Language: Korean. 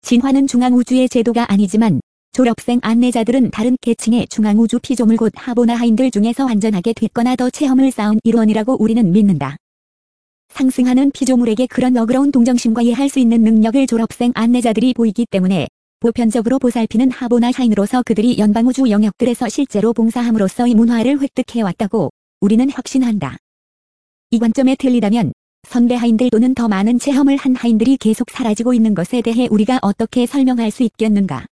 진화는 중앙우주의 제도가 아니지만 졸업생 안내자들은 다른 계층의 중앙우주 피조물 곧 하보나 하인들 중에서 완전하게 됐거나 더 체험을 쌓은 일원이라고 우리는 믿는다. 상승하는 피조물에게 그런 너그러운 동정심과 이해할 수 있는 능력을 졸업생 안내자들이 보이기 때문에 보편적으로 보살피는 하보나 하인으로서 그들이 연방우주 영역들에서 실제로 봉사함으로써 이 문화를 획득해왔다고 우리는 확신한다. 이 관점에 틀리다면 선배 하인들 또는 더 많은 체험을 한 하인들이 계속 사라지고 있는 것에 대해 우리가 어떻게 설명할 수 있겠는가?